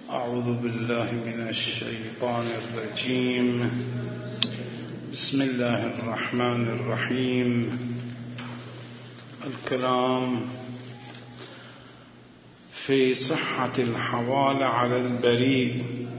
أعوذ بالله من الشيطان الرجيم. بسم الله الرحمن الرحيم. الكلام في صحة الحوالة على البريء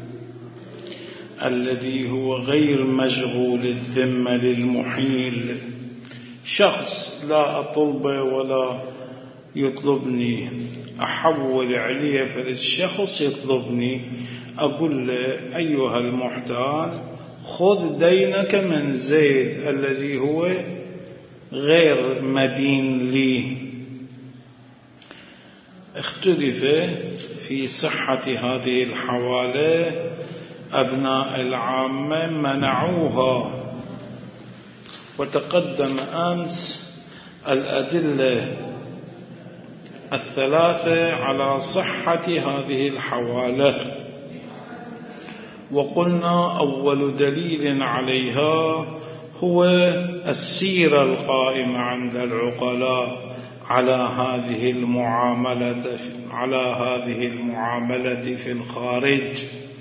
الذي هو غير مشغول الذمة للمحيل. شخص لا أطلبه ولا يطلبني، أحول عليه فالشخص يطلبني، أقول له أيها المحتال خذ دينك من زيد الذي هو غير مدين لي. اختلف في صحة هذه الحوالة، أبناء العامة منعوها، وتقدم أمس الأدلة الثلاثة على صحة هذه الحوالة، وقلنا أول دليل عليها هو السيرة القائمة عند العقلاء على هذه المعاملة في الخارج.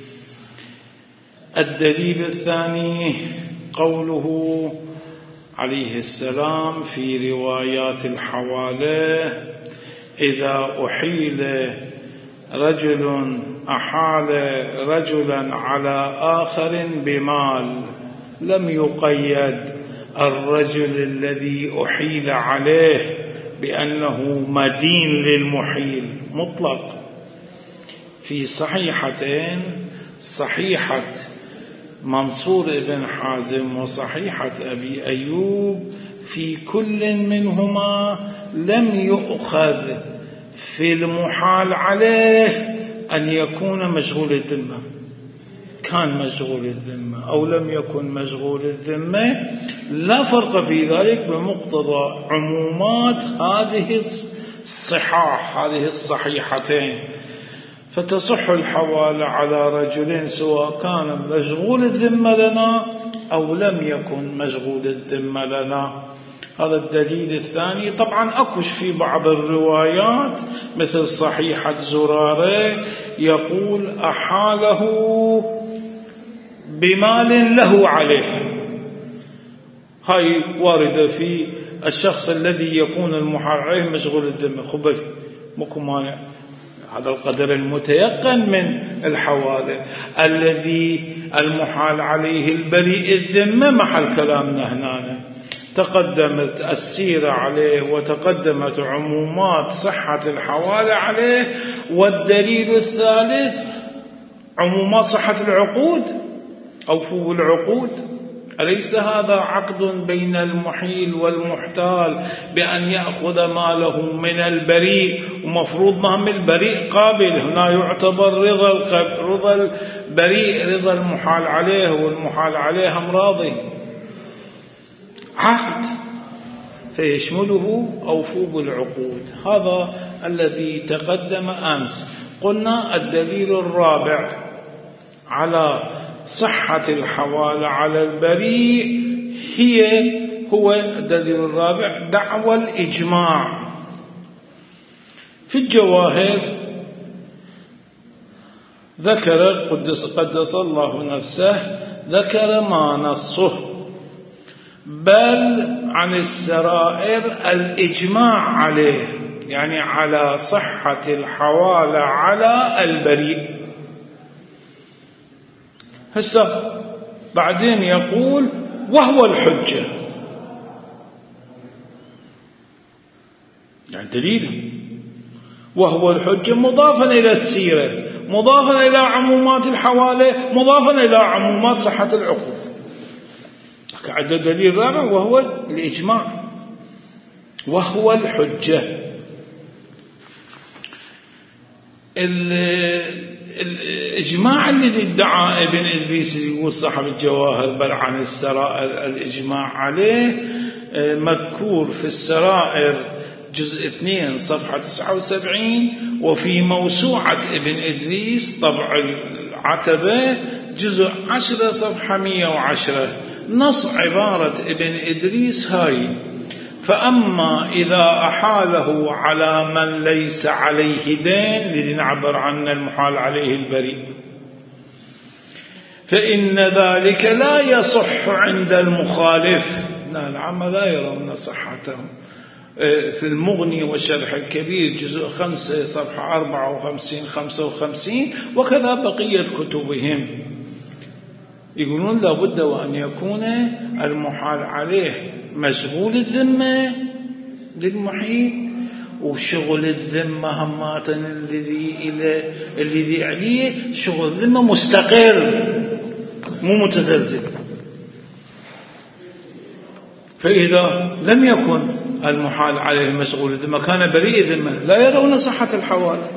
الدليل الثاني قوله عليه السلام في روايات الحوالة: إذا أحيل رجل أحال رجلا على آخر بمال، لم يقيد الرجل الذي أحيل عليه بأنه مدين للمحيل، مطلق. في صحيحتين، صحيحة منصور بن حازم وصحيحة أبي أيوب، في كل منهما لم يؤخذ في المحال عليه أن يكون مشغول الذمة، كان مشغول الذمة أو لم يكن مشغول الذمة، لا فرق في ذلك بمقتضى عمومات هذه الصحاح، هذه الصحيحتين. فتصح الحوالة على رجل سواء كان مشغول الذمة لنا أو لم يكن مشغول الذمة لنا. هذا الدليل الثاني. طبعا أكش في بعض الروايات مثل صحيحة زرارة يقول أحاله بمال له عليه، هاي واردة في الشخص الذي يكون المحال عليه مشغول الذمة. خبر مكو مانع، هذا القدر المتيقن من الحوالة. الذي المحال عليه البريء الذمة محل كلامنا هنا، تقدمت السيرة عليه وتقدمت عمومات صحة الحوالة عليه. والدليل الثالث عمومات صحة العقود، أوفوا العقود. أليس هذا عقد بين المحيل والمحتال بأن يأخذ ماله من البريء، ومفروض مهم البريء قابل. هنا يعتبر رضا البريء رضا المحال عليه، والمحال عليه هم راضي، عقد فيشمله أوفوا بالعقود. هذا الذي تقدم أمس. قلنا الدليل الرابع على صحة الحوالة على البريء هو الدليل الرابع دعوى الإجماع. في الجواهر ذكر قدس الله نفسه، ذكر ما نصه، بل عن السرائر الإجماع عليه، يعني على صحة الحوالة على البريء. هسه بعدين يقول وهو الحجة، يعني دليل، وهو الحجة مضافا إلى السيرة، مضافا إلى عمومات الحوالة، مضافا إلى عمومات صحة العقود. عندنا دليل رابع وهو الإجماع، وهو الحجة. الإجماع الذي ادعى ابن إدريس يقول صاحب الجواهر بل عن السرائر الإجماع عليه، مذكور في السرائر جزء 2 صفحة 79، وفي موسوعة ابن إدريس طبع العتبة جزء 10 صفحة 110 نص عبارة ابن إدريس هاي. فأما إذا أحاله على من ليس عليه دين، الذي نعبر عنه المحال عليه البريء، فإن ذلك لا يصح عند المخالف. العامة لا يرون صحته. في المغني والشرح الكبير جزء 5 صفحة 54 55 وكذا بقية كتبهم يقولون لابد وأن يكون المحال عليه مشغول الذمة للمحيط، وشغل الذمة همات الذي عليه شغل الذمة مستقر مو متزلزل. فإذا لم يكن المحال عليه مشغول الذمة كان بريء الذمة لا يرون صحة الحوالة.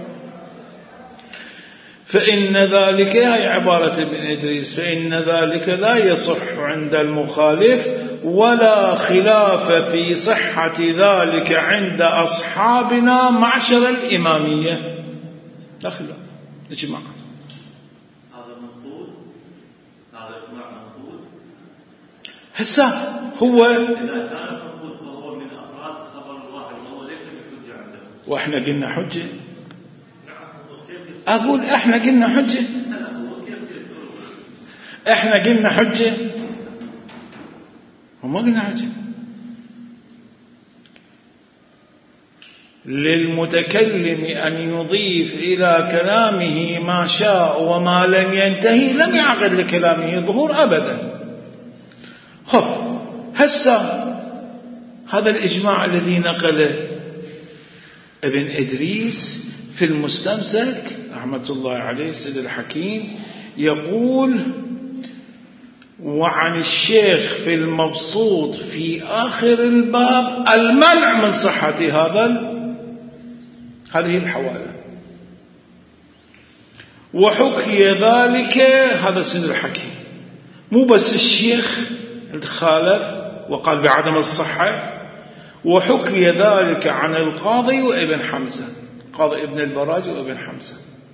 فإن ذلك، هي عبارة ابن إدريس، فإن ذلك لا يصح عند المخالف ولا خلاف في صحة ذلك عند أصحابنا معشر الإمامية. لا خلاف، إجماع. هذا منقول، هذا إجماع منقول. هسه هو إذا كان منقول فهو من أفراد خبر الواحد وهو ليس بحجة عنده. وإحنا قلنا حجة. أقول إحنا قلنا حجة. إحنا قلنا حجة وما قلنا حجة. للمتكلم أن يضيف إلى كلامه ما شاء وما لم ينتهي لم يعقد لكلامه ظهور أبدا. خب هسه هذا الإجماع الذي نقله ابن إدريس في المستمسك رحمة الله عليه سيد الحكيم يقول: وعن الشيخ في المبسوط في آخر الباب المنع من صحة هذه الحوالة، وحكي ذلك، هذا سيد الحكيم مو بس الشيخ خالف وقال بعدم الصحة، وحكي ذلك عن القاضي وابن حمزة، قاضي ابن البراج وابن حمزة.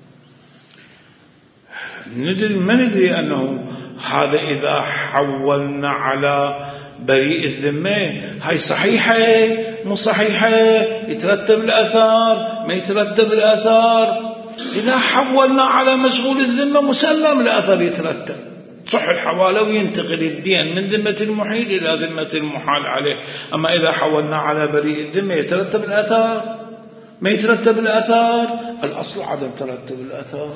ما ندري أنه هذا إذا حولنا على بريء الذمة هاي صحيحة مو صحيحة، يترتب الأثار ما يترتب الأثار. إذا حولنا على مشغول الذمة مسلم الأثر يترتب، صح الحوالة وينتقل الدين من ذمة المحيل إلى ذمة المحال عليه. أما إذا حولنا على بريء الذمة يترتب الأثار ما يترتب الأثار، الأصل عدم ترتب الأثار.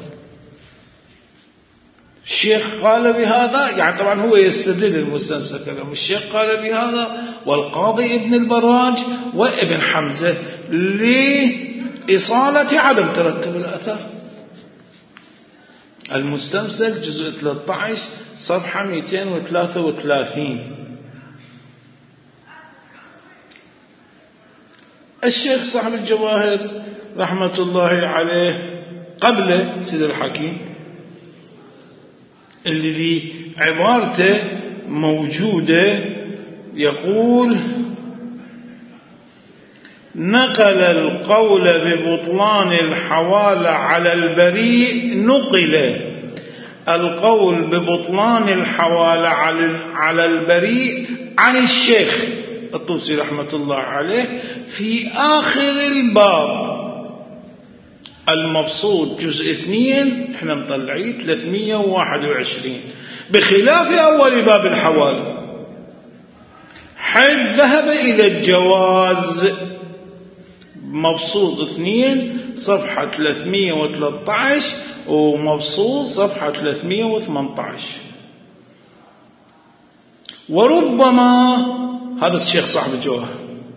الشيخ قال بهذا، يعني طبعا هو يستدل المستمسك لهم، الشيخ قال بهذا والقاضي ابن البراج وابن حمزة لإصالة عدم ترتب الأثر. المستمسك جزء 13 صفحة 233. الشيخ صاحب الجواهر رحمة الله عليه قبل سيد الحكيم الذي عبارته موجودة يقول: نقل القول ببطلان الحوالة على البريء، نقل القول ببطلان الحوالة على البريء عن الشيخ الطوسي رحمة الله عليه في آخر الباب المبسوط جزء 2 احنا مطلعين 321، بخلاف أول باب الحوالة حيث ذهب إلى الجواز. مبسوط 2 صفحة 313 ومبسوط صفحة 318. وربما هذا الشيخ صاحب الجواهر،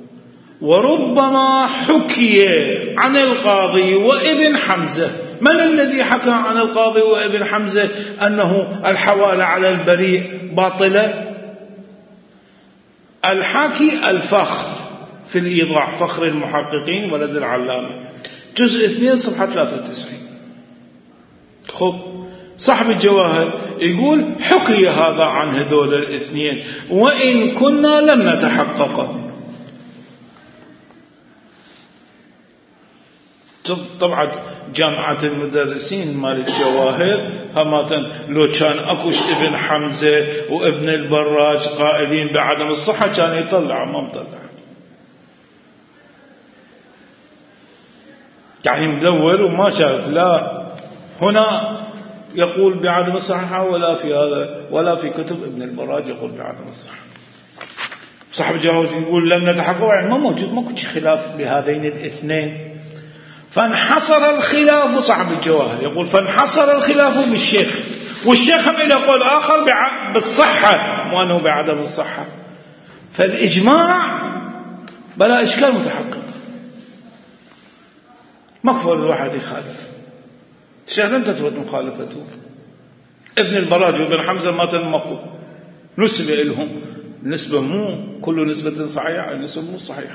وربما حكي عن القاضي وابن حمزة. من الذي حكى عن القاضي وابن حمزة أنه الحوالة على البريء باطلة؟ الحاكي الفخر في الإيضاح، فخر المحققين ولد العلامة جزء 2 صفحة 93. خب صاحب الجواهر يقول حكي هذا عن هذول الاثنين وإن كنا لم نتحقق. طبعا جامعة المدرسين مال الجواهر هماتن لو كان أكوش ابن حمزة وابن البراج قائلين بعدم الصحة كان يطلع، ما مطلع. يعني مدور وما شاف، لا هنا يقول بعدم الصحة ولا في هذا ولا في كتب ابن البراج يقول بعدم الصحة. صاحب الجواهر يقول لم نتحقق، يعني ما موجود، ما كنت خلاف بهذين الاثنين. فانحصر الخلاف، صاحب الجواهر يقول فانحصر الخلاف بالشيخ، والشيخ هم إلى قول آخر بالصحة وأنه بعدم الصحة. فالإجماع بلا إشكال متحقق، مكفر الواحد يخالف. الشيخ لم تثبت مخالفته. ابن البراج وابن حمزة ما تنمقوا، نسبة لهم، نسبة مو كل نسبة صحيحة، النسبة مو صحيحة.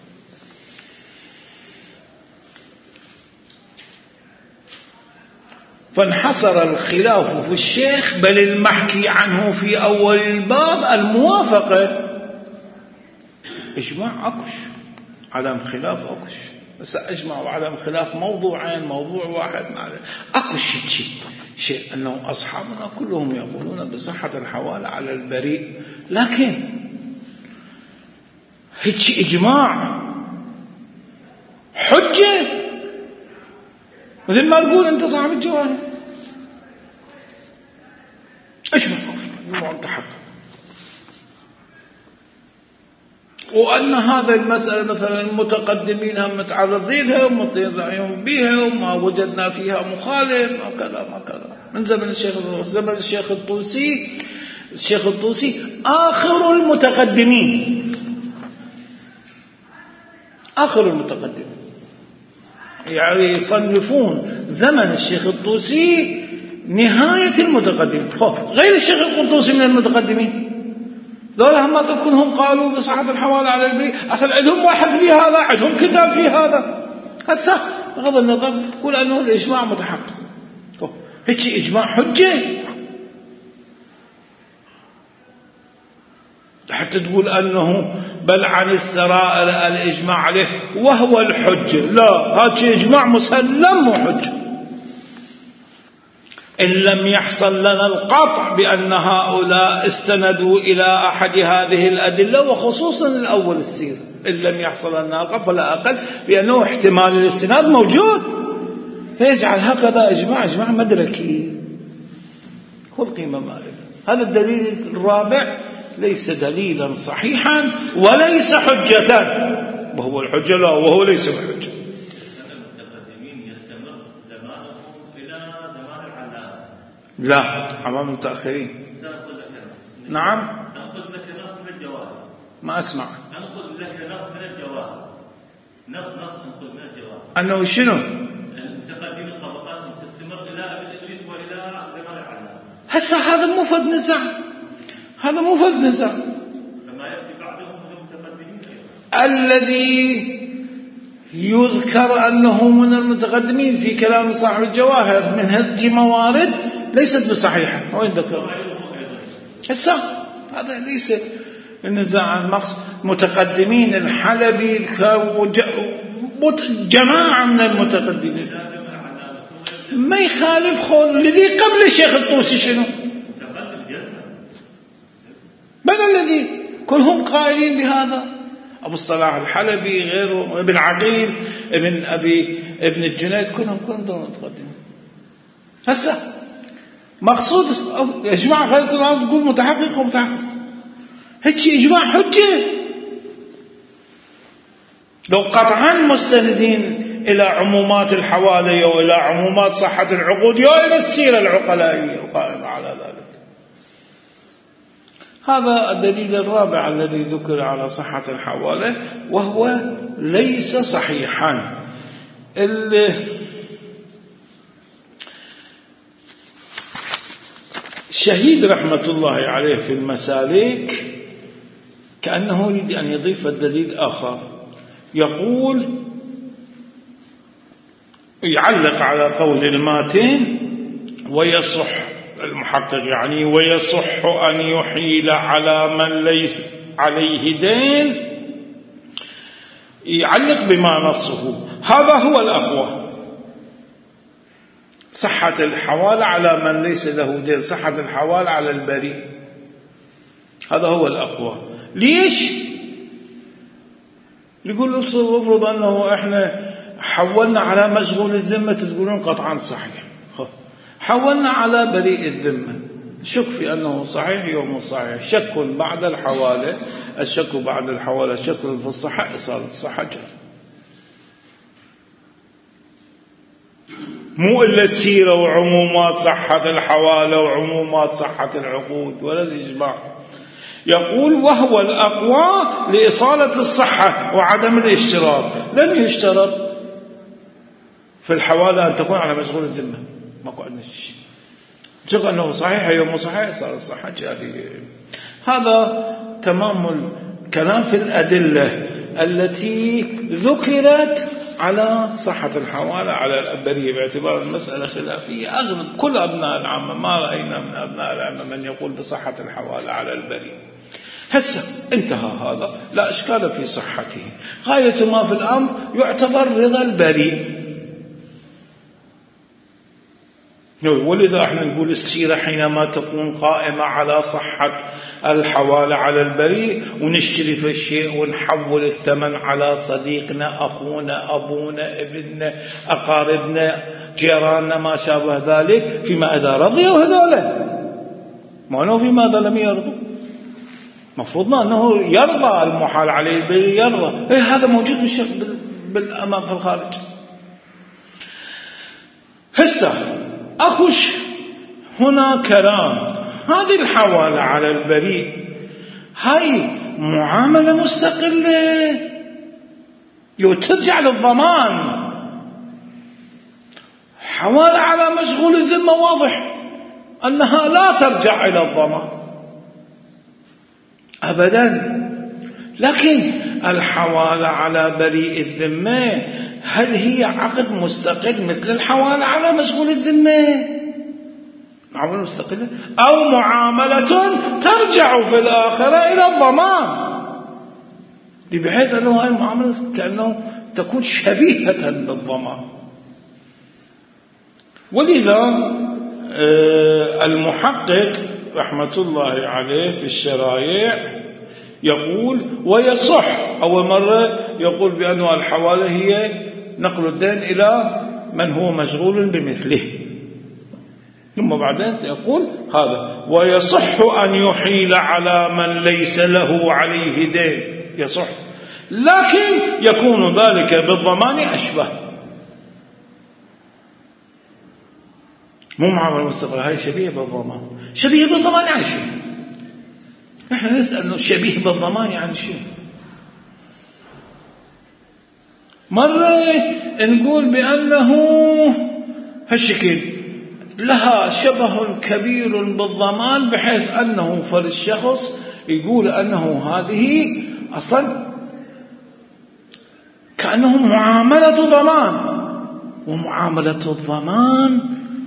فانحصر الخلاف في الشيخ، بل المحكي عنه في أول الباب الموافقة. إجماع أكش، عدم خلاف أكش، بس أجمع وعدم خلاف موضوعين، موضوع واحد معنا أكش شيء أنه أصحابنا كلهم يقولون بصحة الحوالة على البريء، لكن هيك إجماع حجة مثل ما تقول أنت صاحب الجواهر، أجمع متحقق. وأن هذا المسألة مثلا المتقدمين هم متعرضين لها ومطين رأيهم بها وما وجدنا فيها مخالف وكذا ما كذا. من زمن الشيخ الطوسي، الشيخ الطوسي آخر المتقدمين، آخر المتقدمين، يعني يصنفون زمن الشيخ الطوسي نهاية المتقدمين. غير الشيخ الطوسي من المتقدمين، ذولا هم كلهم قالوا بصحة الحوالة على البريء، أصلا عندهم واحد في هذا، عندهم كتاب في هذا. هسه بغض النظر يقول أنه الإجماع متحقق، هيك إجماع حجة حتى تقول أنه بل عن السرائر الإجماع عليه وهو الحجة. لا، هذا إجماع مسلم وحجة إن لم يحصل لنا القطع بأن هؤلاء استندوا إلى أحد هذه الأدلة، وخصوصا الأول السيرة. إن لم يحصل لنا القطع فلا أقل بأنه احتمال الاستناد موجود، فيجعل هكذا إجماع مدركي هو القيمة مالك. هذا الدليل الرابع ليس دليلا صحيحا وليس حجة، وهو الحجة لا، وهو ليس الحجة. لا، أمام المتأخرين. نعم، نأخذ لك نص من الجواهر. ما أسمع. نأخذ لك نص من الجواهر، نص نأخذ من الجواهر أنه شنو؟ المتقدمين طبقاتهم تستمر إلى أبي الإدريس وإلى زمان العلامة. هسه هذا مو فد نزاع، هذا مو فد نزاع. فما يأتي بعدهم من المتقدمين الذي يذكر أنه من المتقدمين في كلام صاحب الجواهر من هذه موارد ليست بصحيحة. وين ذكر؟ هسه هذا ليس النزاع. المقصد متقدمين الحلبي جماعة من المتقدمين، ما يخالف خول الذي قبل الشيخ الطوسي. شنو من الذي كلهم قائلين بهذا؟ أبو الصلاح الحلبي، غيره، ابن عقيل، ابن الجنيد، كلهم دول متقدمين. هسه مقصود إجماع غير تقول متحقق ومتحقق، هيك إجماع حجة لو قطعا مستندين إلى عمومات الحوالي وإلى عمومات صحة العقود وإلى السيرة العقلائية القائمة على ذلك. هذا الدليل الرابع الذي ذكر على صحة الحوالي، وهو ليس صحيحا. الشهيد رحمة الله عليه في المسالك كأنه يريد أن يضيف الدليل آخر، يقول يعلق على قول الماتن ويصح المحقق، يعني ويصح أن يحيل على من ليس عليه دين، يعلق بما نصه. هذا هو الأقوى، صحة الحوالة على من ليس له دين، صحة الحوالة على البريء، هذا هو الأقوى. ليش؟ يقول افرض أنه إحنا حولنا على مشغول الذمة تقولون قطعا صحيح، حولنا على بريء الذمة شك في أنه صحيح يوم صحيح، شك بعد الحوالة، الشك بعد الحوالة شك في الصحة، إصالة الصحة جد. مو إلا السيرة وعمومات صحة الحوالة وعمومات صحة العقود ولا الإجماع. يقول وهو الأقوى لإصالة الصحة وعدم الاشتراط. لم يشترط في الحوالة أن تكون على مشغول الذمة، ماكو عندنا شيء، شك أنه صحيح يوم صحيح إصالة الصحة جارية. هذا تمام الكلام في الأدلة التي ذكرت على صحة الحوالة على البرية، باعتبار المسألة خلافية. أغلب كل أبناء العامة ما رأينا من أبناء العامة من يقول بصحة الحوالة على البرية. هسه انتهى هذا، لا إشكال في صحته. غاية ما في الأمر يعتبر رضا البريء. ولذا احنا نقول السيرة حينما تكون قائمة على صحة الحوالة على البريء ونشتري في الشيء ونحول الثمن على صديقنا، أخونا، أبونا، ابننا، أقاربنا، جيراننا، ما شابه ذلك، فيما إذا رضيوا هذولا، ما أنه فيما إذا لم يرضوا. مفروضنا أنه يرضى المحال عليه البريء، يرضى. هذا موجود بالأمام في الخارج. هسه أخش هنا كلام. هذه الحوالة على البريء هاي معاملة مستقلة ترجع للضمان. حوالة على مشغول الذمة واضح أنها لا ترجع إلى الضمان أبدا، لكن الحوالة على بريء الذمة هل هي عقد مستقل مثل الحوالة على مشغول الذمة؟ معاملة مستقلة أو معاملة ترجع في الآخرة إلى الضمان، بحيث أنه هذه المعاملة كأنه تكون شبيهة بالضمان. ولذا المحقق رحمة الله عليه في الشرائع يقول ويصح، أول مرة يقول بأن الحوالة هي نقل الدين إلى من هو مشغول بمثله، ثم بعدين يقول هذا ويصح أن يحيل على من ليس له عليه دين، يصح، لكن يكون ذلك بالضمان أشبه. مو معاملة مستقلة، هاي شبيه بالضمان. شبيه بالضمان يعني شيء، نحن نسأل أنه شبيه بالضمان يعني شيء. مرة نقول بأنه هالشكل لها شبه كبير بالضمان، بحيث أنه فالشخص يقول أنه هذه أصلا كأنه معاملة ضمان، ومعاملة الضمان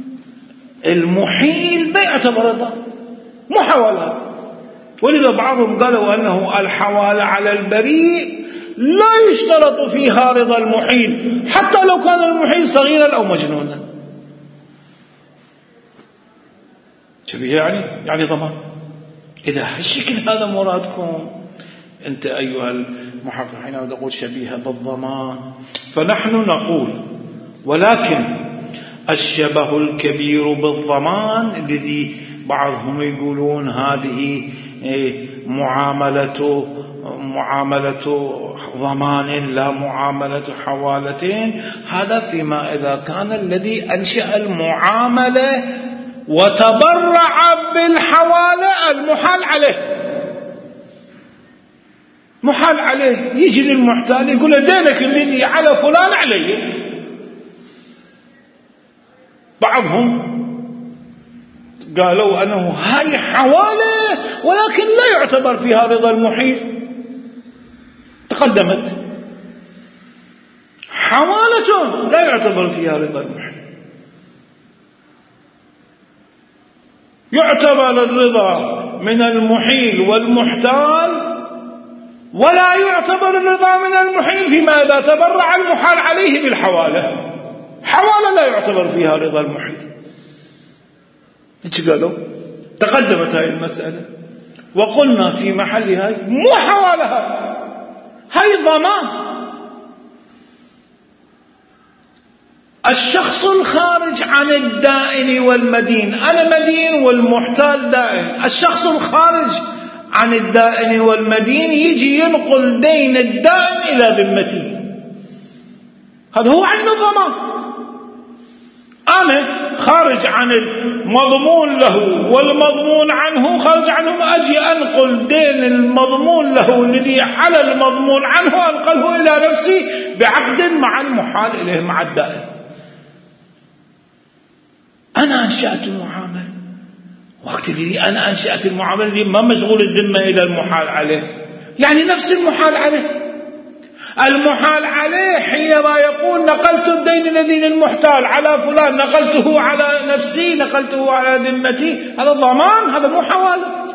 المحيل ما يعتبر رضا، محاولة. ولذا بعضهم قالوا أنه الحوالة على البريء لا يشترط فيها رضا المحيل، حتى لو كان المحيل صغيرا أو مجنونا. شبيه يعني ضمان. إذا هالشكل هذا مرادكم أنت أيها المحقق حينما تقول شبيهة بالضمان، فنحن نقول ولكن الشبه الكبير بالضمان الذي بعضهم يقولون هذه معاملة ضمان لا معاملة حوالتين، هذا فيما إذا كان الذي أنشأ المعاملة وتبرع بالحوالة المحال عليه. محال عليه، يجي للمحتال يقول له دينك الذي على فلان علي. بعضهم قالوا أنه هاي حوالة ولكن لا يعتبر فيها رضا المحيل، تقدمت حوالة لا يعتبر فيها رضا المحيل. يعتبر الرضا من المحيل والمحتال، ولا يعتبر الرضا من المحيل فيما إذا تبرع المحال عليه بالحوالة. حوالة لا يعتبر فيها رضا المحيل. ايش قالوا؟ تقدمت هاي المسألة وقلنا في محل هاي مو حوالة، هاي ضمان. الشخص الخارج عن الدائن والمدين، أنا مدين والمحتال دائن، الشخص الخارج عن الدائن والمدين يجي ينقل دين الدائن إلى ذمتي، هذا هو عين الضمان. أنا خارج عن المضمون له والمضمون عنه، خارج عنهم، أجي أنقل دين المضمون له الذي على المضمون عنه أنقله إلى نفسي بعقد مع المحال إليه مع الدائن. أنا أنشأت المعاملة، وقت الذي أنا أنشأت المعاملة ما مشغول الذمة إلى المحال عليه، يعني نفس المحال عليه. المحال عليه حينما يقول نقلت الدين الذي للمحتال على فلان، نقلته على نفسي، نقلته على ذمتي، هذا ضمان، هذا مو حوالة.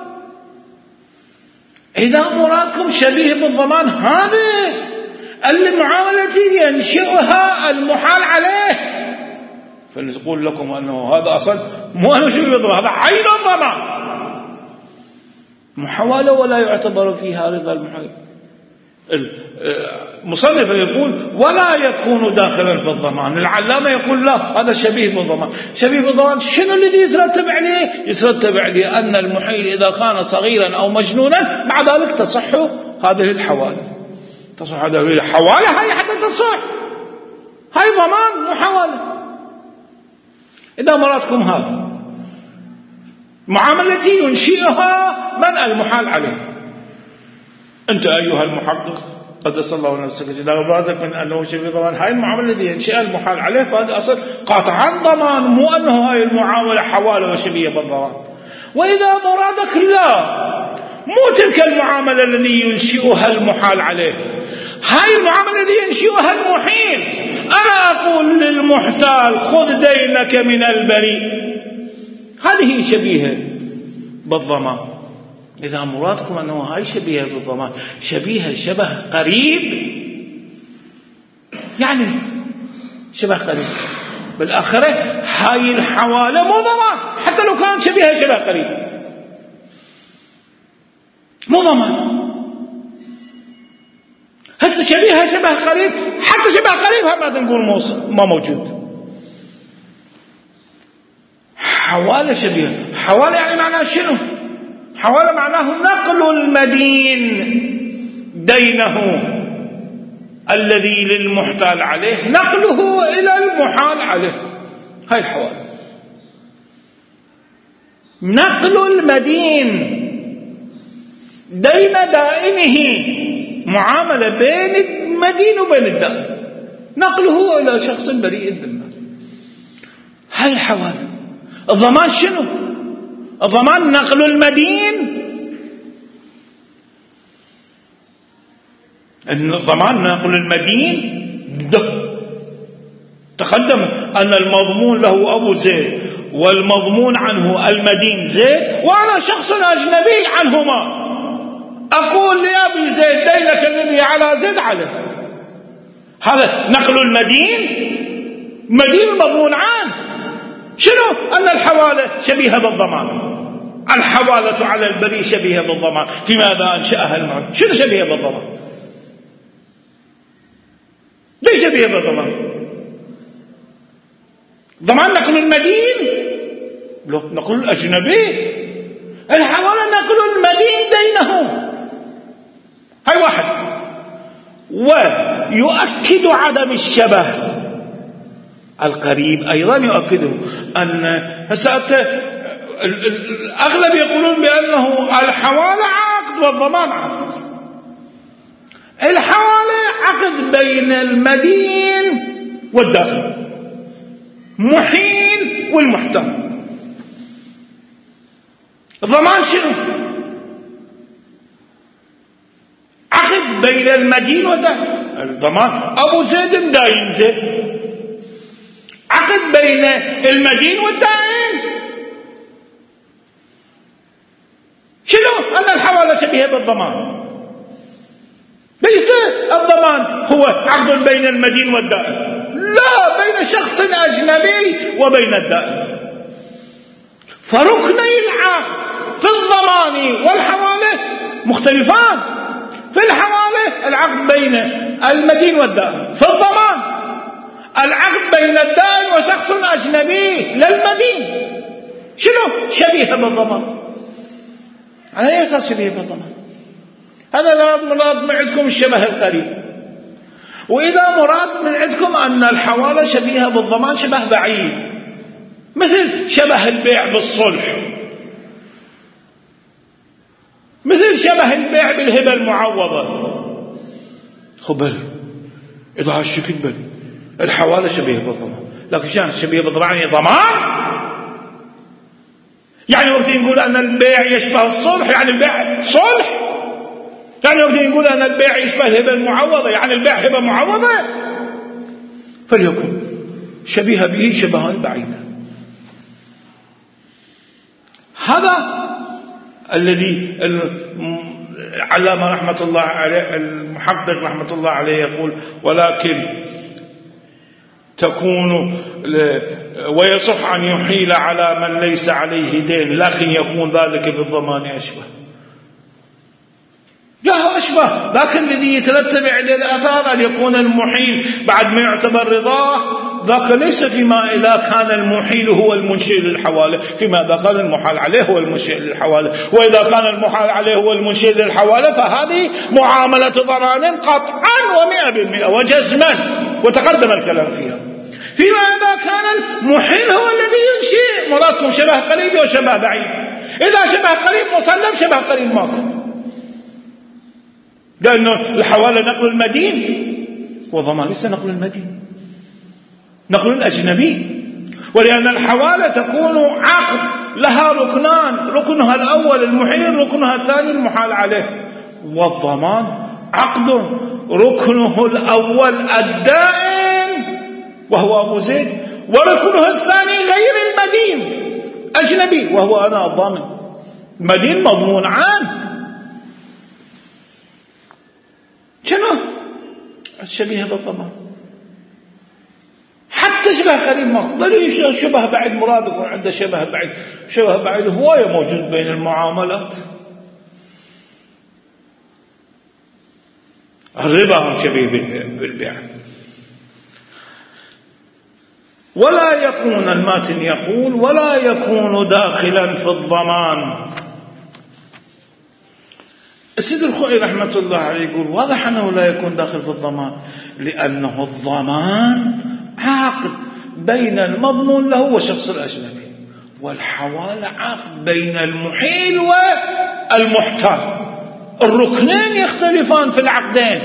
إذا مرادكم شبيه بالضمان، هذه المعاملة التي ينشئها المحال عليه، فنقول لكم أنه هذا أصلا مو أنه شبيه بالضمان، هذا عين الضمان، محاولة ولا يعتبر فيها رضا المحال. المصنف يقول ولا يكون داخلا في الضمان. العلامة يقول لا، هذا شبيه بالضمان. شبيه بالضمان شنو الذي يترتب عليه؟ يترتب عليه أن المحيل إذا كان صغيرا أو مجنونا مع ذلك تصح هذه الحوالة، تصح هذه الحوالة، هاي حتى تصح، هاي ضمان محاولة. إذا مرادكم هذا معاملة ينشئها من المحال عليه، أنت أيها المحقق قدس الله نفسك إذا مرادك من أنه شبيه ضمان، هاي المعاملة التي ينشئها المحال عليه، فهذا أصل قاطعا ضمان، مو أنه هاي المعاملة حوالة وشبيه بالضمان. وإذا مرادك لا، مو تلك المعاملة التي ينشئها المحال عليه، هاي المعاملة التي ينشئها المحيل. أنا أقول للمحتال خذ دينك من البريء، هذه شبيهة بالضمان. إذا مرادكم أنه هاي شبيهة بالضمان، شبيهة شبه قريب، يعني شبه قريب، بالآخرة هاي الحوالة مو ضمان، حتى لو كان شبيهة شبه قريب مو ضمان. هسه شبيهة شبه قريب، حتى شبه قريب ما تنقول ما موجود. حوالة شبيهة، حوالة يعني معناها شنو؟ حوالة معناه نقل المدين دينه الذي للمحتال عليه، نقله إلى المحال عليه، هاي الحوالة. نقل المدين دين دائنه، معاملة بين المدين وبين الدائن، نقله إلى شخص بريء الذمة، هاي الحوالة. الضمان شنو؟ الضمان نقل المدين، الضمان نقل المدين. تقدم أن المضمون له أبو زيد والمضمون عنه المدين زيد، وأنا شخص أجنبي عنهما، أقول لأبي زيد دينك الذي على زيد عليه، هذا نقل المدين، مدين المضمون عنه. شنو؟ أن الحوالة شبيهة بالضمان، الحوالة على البريء شبيهة بالضمان. في ماذا أنشأها المعاملة؟ شنو شبيهة بالضمان؟ ليش شبيهة بالضمان؟ ضمان نقل المدين، لا نقل الأجنبي. الحوالة نقل المدين دينه، هاي واحد. ويؤكد عدم الشبه القريب، أيضا يؤكده أن الأغلب يقولون بأنه الحوالة عقد والضمان عقد. الحوالة عقد بين المدين والدائن، محيل والمحتال. الضمان شنو؟ عقد بين المدين والدائن. الضمان أبو زيد داين زيد، عقد بين المدين والدائن. شنو؟ أن الحوالة شبيهة بالضمان، ليس الضمان هو عقد بين المدين والدائن، لا، بين شخص أجنبي وبين الدائن. فركني العقد في الضمان والحوالة مختلفان. في الحوالة العقد بين المدين والدائن، في الضمان العقد بين الدائن وشخص أجنبي للمدين. شنو؟ شبيه بالضمان. على أي أساس شبيه بالضمان؟ هذا مراد من عندكم الشبه القريب، وإذا مراد من عندكم أن الحوالة شبيهة بالضمان شبه بعيد، مثل شبه البيع بالصلح، مثل شبه البيع بالهبة المعوضة. خبر إذا هالشكل بل الحوالة شبيهة بالضمان، لكن شان شبيهة بالضمان يعني ضمان؟ يعني وقت نقول أن البيع يشبه الصلح يعني البيع صلح؟ يعني وقت نقول أن البيع يشبه الهبة المعوضة يعني البيع هبة معوضة؟ فليكن شبيه به شبها بعيدا. هذا الذي العلامة رحمة الله عليه المحقق رحمة الله عليه يقول: ولكن تكون ويصح أن يحيل على من ليس عليه دين، لكن يكون ذلك بالضمان أشبه. لا أشبه، لكن الذي يترتب عليه الآثار أن يكون المحيل بعد ما يعتبر رضاه، ذاك ليس فيما إذا كان المحيل هو المنشئ للحوالة، فيما إذا كان المحال عليه هو المنشئ للحوالة. وإذا كان المحال عليه هو المنشئ للحوالة فهذه معاملة ضمان قطعا 100% وجزما، وتقدم الكلام فيها. فيما إذا كان المحيل هو الذي ينشئ، مرادكم شبه قريب وشبه بعيد. إذا شبه قريب مسلم، شبه قريب ماكو، لأنه الحوالة نقل المدين والضمان ليس نقل المدين، نقل الأجنبي. ولأن الحوالة تكون عقد لها ركنان، ركنها الأول المحيل، ركنها الثاني المحال عليه. والضمان عقد ركنه الأول الدائم وهو أبو زيد، وركنه الثاني غير المدين أجنبي وهو أنا الضامن. المدين مضمون عنه. شنو؟ الشبيه بالضمان. حتى شبه قريب ما بل شبه بعيد، مرادكم عنده شبه بعيد. شبه بعيد هواية موجود بين المعاملات. الربا هم شبيه بالبيع. ولا يكون، الماتن يقول: ولا يكون داخلا في الضمان. السيد الخوئي رحمة الله عليه يقول: واضح أنه لا يكون داخل في الضمان، لأنه الضمان عقد بين المضمون له والشخص الأجنبي، والحوالة عقد بين المحيل والمحتال. الركنين يختلفان في العقدين.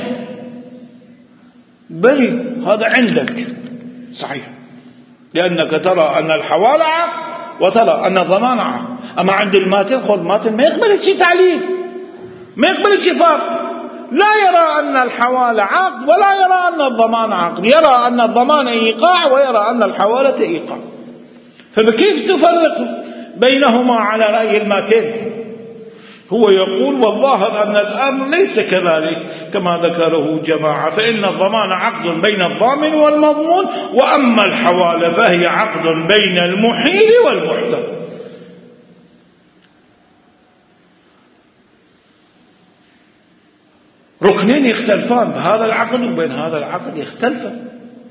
بل هذا عندك صحيح، لأنك ترى أن الحوالة عقد وترى أن الضمان عقد. أما عند الماتن، خذ الماتن ما يقبل شيء تعليل، ما يقبل شيء فرق. لا يرى أن الحوالة عقد ولا يرى أن الضمان عقد، يرى أن الضمان إيقاع ويرى أن الحوالة إيقاع. فكيف تفرق بينهما على رأي الماتن؟ هو يقول: والظاهر أن الأمر ليس كذلك كما ذكره جماعة، فإن الضمان عقد بين الضامن والمضمون، وأما الحوالة فهي عقد بين المحيل والمحتال. ركنين يختلفان بهذا العقد وبين هذا العقد يختلفان.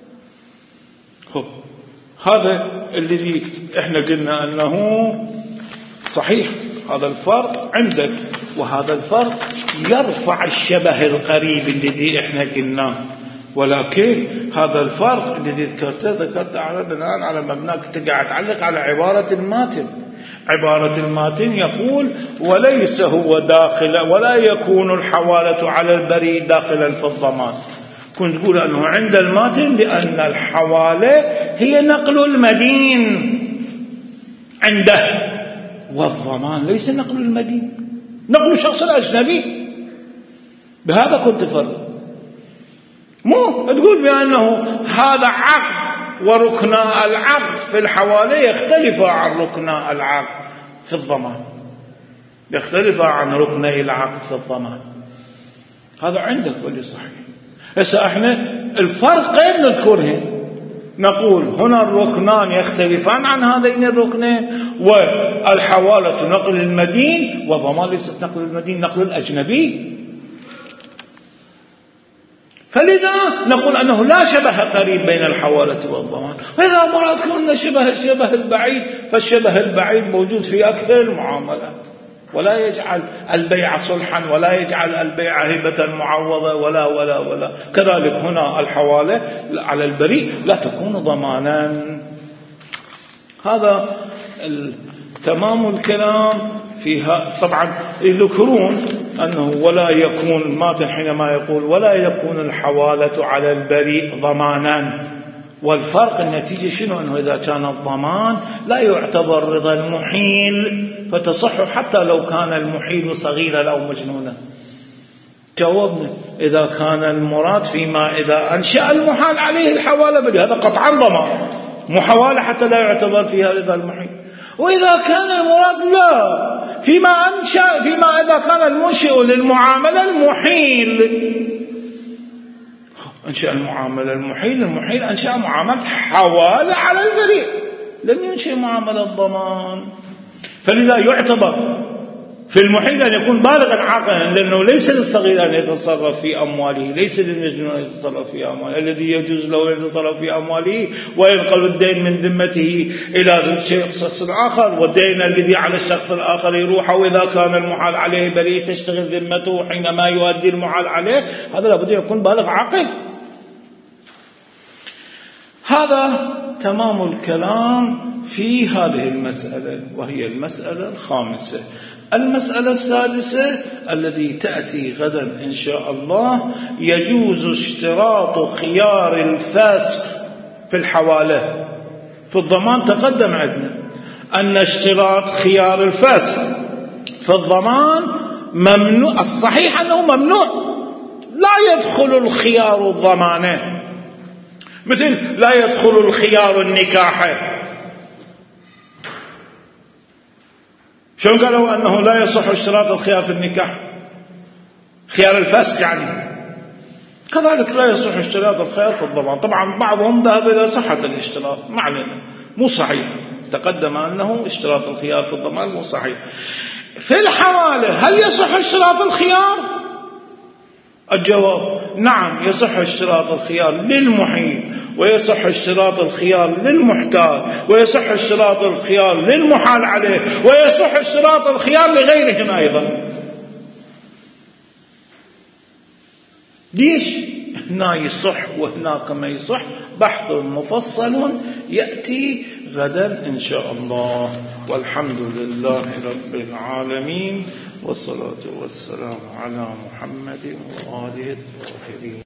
هذا الذي احنا قلنا أنه صحيح، هذا الفرق عندك، وهذا الفرق يرفع الشبه القريب الذي احنا قلناه. ولكن هذا الفرق الذي ذكرته على بناء على مبناك تقع تعلق على عبارة الماتن. عبارة الماتن يقول: وليس هو داخل، ولا يكون الحوالة على البريء داخلا في الضمان. كنت تقول أنه عند الماتن لأن الحوالة هي نقل المدين عنده، والضمان ليس نقل المدين، نقل شخص الأجنبي. بهذا كنت فرق. مو تقول بأنه هذا عقد وركنا العقد في الحوالة يختلف عن ركنا العقد في الضمان، يختلف عن ركني العقد في الضمان. هذا عندك واللي صحيح. هسه احنا الفرقين نذكرهم، نقول هنا الركنان يختلفان عن هذين الركنين، والحوالة نقل المدين، والضمان ليست نقل المدين، نقل الأجنبي. فلذا نقول أنه لا شبه قريب بين الحوالة والضمان. وإذا أردت أن الشبه البعيد، فالشبه البعيد موجود في أكثر المعاملات، ولا يجعل البيع صلحا، ولا يجعل البيع هبة معوضة، ولا. كذلك هنا الحوالة على البريء لا تكون ضمانا. هذا تمام الكلام فيها. طبعا يذكرون أنه ولا يكون الماتن حينما يقول ولا يكون الحوالة على البريء ضمانا، والفرق النتيجة شنو؟ أنه إذا كان الضمان لا يعتبر رضا المحيل، فتصح حتى لو كان المحيل صغيرا أو مجنونا. جاوبنا إذا كان المراد فيما إذا أنشأ المحال عليه الحوالة بل هذا قطعا ضمان محاولة حتى لا يعتبر فيها رضا المحيل. وإذا كان المراد لا فيما إذا كان المنشئ للمعاملة المحيل، أنشأ المعاملة المحيل أنشأ معاملة حوالة على البريء، لم ينشئ معاملة ضمان. فلذا يعتبر في المحيل أن يكون بالغا عاقلا، لأنه ليس للصغير أن يتصرف في أمواله، ليس للمجنون أن يتصرف في أمواله. الذي يجوز له أن يتصرف في أمواله وينقل الدين من ذمته إلى شخص آخر، والدين الذي على الشخص الآخر يروح. وإذا كان المحال عليه بريء تشتغل ذمته حينما يؤدي المحال عليه، هذا لابد يكون بالغ عاقل. هذا تمام الكلام في هذه المسألة، وهي المسألة الخامسة. المسألة السادسة التي تأتي غدا إن شاء الله، يجوز اشتراط خيار الفاسق في الحوالة. في الضمان تقدم عندنا أن اشتراط خيار الفاسق في الضمان ممنوع، الصحيح أنه ممنوع، لا يدخل الخيار الضمانة، مثل لا يدخل الخيار النكاح. شلون قالوا أنه لا يصح اشتراط الخيار في النكاح؟ خيار الفسق يعني. كذلك لا يصح اشتراط الخيار في الضمان. طبعا بعضهم ذهب إلى صحة الاشتراط، ما علينا، مو صحيح. تقدم أنه اشتراط الخيار في الضمان مو صحيح. في الحوالة هل يصح اشتراط الخيار؟ الجواب نعم، يصح اشتراط الخيار للمحيل، ويصح اشتراط الخيار للمحتال، ويصح اشتراط الخيار للمحال عليه، ويصح اشتراط الخيار لغيرهم أيضا. ليش هنا يصح وهناك ما يصح؟ بحث مفصل يأتي غدا إن شاء الله. والحمد لله رب العالمين، والصلاة والسلام على محمد وآله الطاهرين.